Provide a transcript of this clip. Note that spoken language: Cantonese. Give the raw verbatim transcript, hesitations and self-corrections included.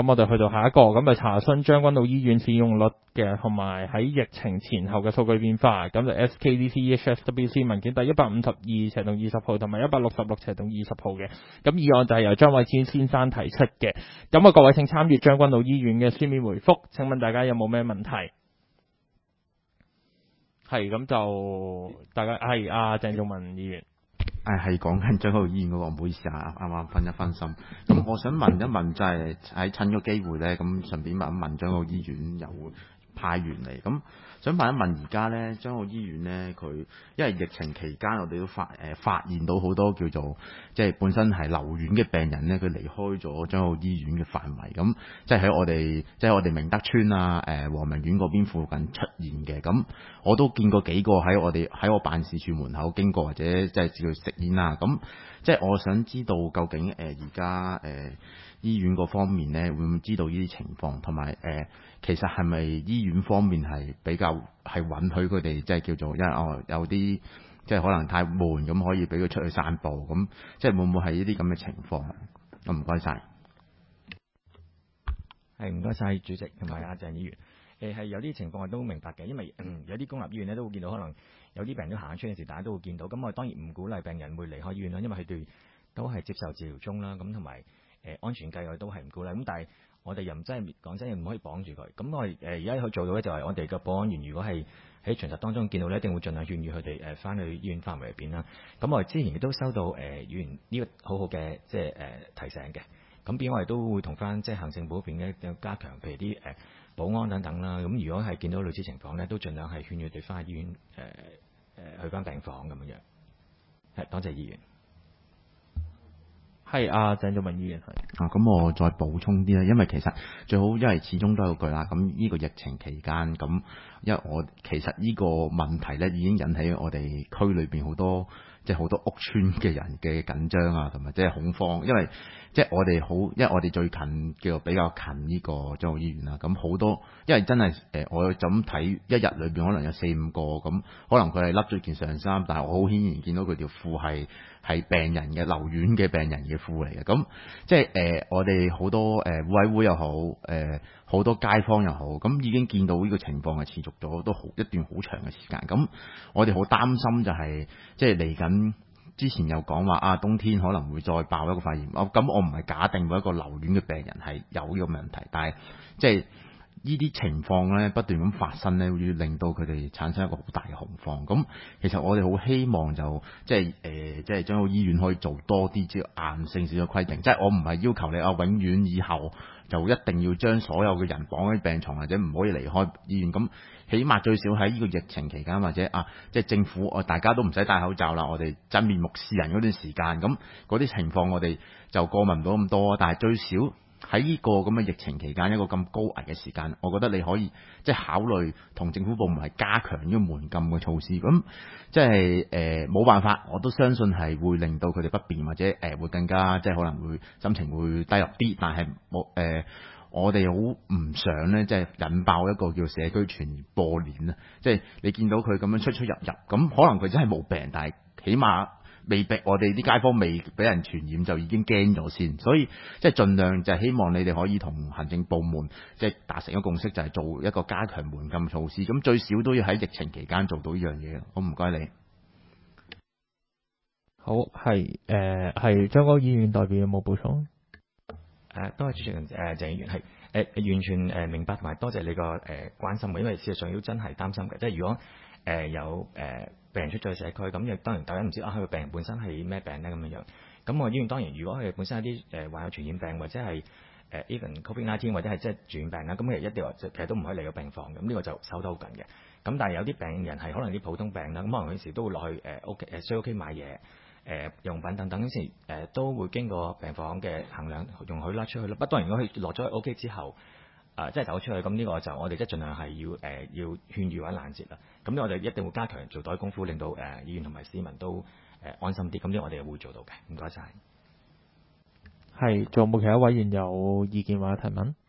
咁我哋去到下一個，咁就查詢將軍澳醫院使用率嘅，同埋喺疫情前後嘅數據變化。咁就 S K D C H S W C 文件第一百五十二斜同二十號，同埋一百六十六斜同二十號嘅。咁議案就係由張偉堅先生提出嘅。咁啊，各位請參閱將軍澳醫院嘅書面回覆。請問大家有冇咩問題？係咁就大家係阿鄭仲文議員。 誒係講緊將軍澳醫院嗰個，唔好意思啊，啱啱分一分心。咁我想問一問，就係喺趁個機會咧，咁順便問一問將軍澳醫院又會派員嚟，咁想問一問而家咧將軍澳醫院咧，佢因為疫情期間，我哋都發誒、呃、發現到好多叫做即係本身係留院嘅病人咧，佢離開咗將軍澳醫院嘅範圍，咁即係喺我哋即係我哋明德邨啊、誒和明苑嗰邊附近出現嘅，咁我都見過幾個喺我哋喺我辦事處門口經過，或者即係叫食煙啊，咁即係我想知道究竟誒而家誒醫院嗰方面咧，會唔會知道呢啲情況，同埋誒其實係咪醫院方面係比較係允許佢哋即係叫做因為哦有啲即係可能太悶咁，可以俾佢出去散步咁，即係會唔會係呢啲咁嘅情況？咁唔該晒。 係唔該晒主席同埋阿鄭議員。誒係有啲情況我都明白嘅，因為、嗯、有啲公立醫院咧都會見到，可能有啲病人都行出嘅時，大家都會見到。咁我當然唔鼓勵病人會離開醫院啦，因為佢哋都係接受治療中啦。咁同埋誒安全計我都係唔鼓勵。咁但係我哋又唔真係講真，又唔可以綁住佢。咁我哋誒而家可以做到咧，就係我哋嘅保安員，如果係喺巡查當中見到咧，一定會盡量勸喻佢哋誒翻去醫院範圍入邊啦。咁我哋之前亦都收到誒議員呢個好好嘅即係誒提醒嘅。咁變我哋都會同翻即係行政部嗰邊咧加強，譬如啲誒保安等等啦。咁如果係見到類似情況咧，都盡量係勸喻佢哋翻醫院誒誒、呃、去翻病房咁樣樣。係，多謝議員。 係啊，鄭仲文議員係。 啊，咁我再補充啲啦，因為其實最好，因為始終都有句啦。咁呢個疫情期間，咁因為我其實呢個問題咧已經引起我哋區裏邊好多即係好多屋邨嘅人嘅緊張啊，同埋即係恐慌，因為即係我哋好，因為我哋最近叫做比較近呢個將軍澳醫院啦。咁好多，因為真係誒，我就咁睇一日裏邊可能有四五個咁，可能佢係笠咗件上衫，但係我好顯然見到佢條褲係係病人嘅留院嘅病人嘅褲嚟嘅。咁即係誒、呃，我哋好多誒護委會又好，誒、呃、好多街坊又好，咁已經見到呢個情況係持續咗都好一段好長嘅時間。咁我哋好擔心就係、是、即係嚟緊。之前又講話啊，冬天可能會再爆一個肺炎。我、啊、咁我唔係假定每一個留院嘅病人係有呢個問題，但係即係呢啲情況咧不斷咁發生咧，會令到佢哋產生一個好大嘅恐慌。咁其實我哋好希望就即係誒、呃，即係將個醫院可以做多啲即係硬性少少規定。即係我唔係要求你啊，永遠以後就一定要將所有嘅人綁喺病床，或者唔可以離開醫院咁。起碼最少喺呢個疫情期間，或者啊，即係政府，我大家都唔使戴口罩啦，我哋真面目示人嗰段時間，咁嗰啲情況我哋就過問唔到咁多。但係最少喺呢個咁嘅疫情期間，一個咁高危嘅時間，我覺得你可以即係考慮同政府部門係加強呢個門禁嘅措施。咁即係誒冇辦法，我都相信係會令到佢哋不便，或者誒、呃、會更加即係可能會心情會低落啲。但係冇誒。呃我哋好唔想呢，即係引爆一個叫社區傳播鏈啊！即係你見到佢咁樣出出入入，咁可能佢真係冇病，但係起碼未逼我哋啲街坊未俾人傳染就已經驚咗先。所以即係盡量就係希望你哋可以同行政部門即係達成一個共識，就係做一個加強門禁措施。咁最少都要喺疫情期間做到呢樣嘢。好，唔該你。 好，係誒係將軍澳醫院代表有冇補充？ 誒，多謝主席人誒鄭議員係誒完全誒明白同埋多謝你個誒關心嘅，因為事實上都真係擔心嘅，即係如果誒有誒病人出咗社區，咁亦當然大家唔知啊，佢個病人本身係咩病咧咁樣樣。咁我醫院當然，如果佢本身有啲誒患有傳染病或者係誒 even COVID 十九 或者係即係傳染病啦，咁其實一定話其實都唔可以嚟個病房嘅，咁呢個就守得好緊嘅。咁但係有啲病人係可能啲普通病啦，咁可能有時都會落去誒屋企誒需屋企買嘢。誒、呃、用品等等嗰時誒都會經過病房嘅衡量容許啦出去啦。不過當然如果佢落咗 O K 之後，啊、呃、即係走出去，咁呢個就我哋即係盡量係要誒、呃、要勸喻或者攔截啦。咁呢我哋一定會加強做多啲功夫，令到誒、呃、議員同埋市民都誒、呃、安心啲。咁呢我哋會做到嘅。唔該晒。 係，仲有冇其他委員有意見或者提問？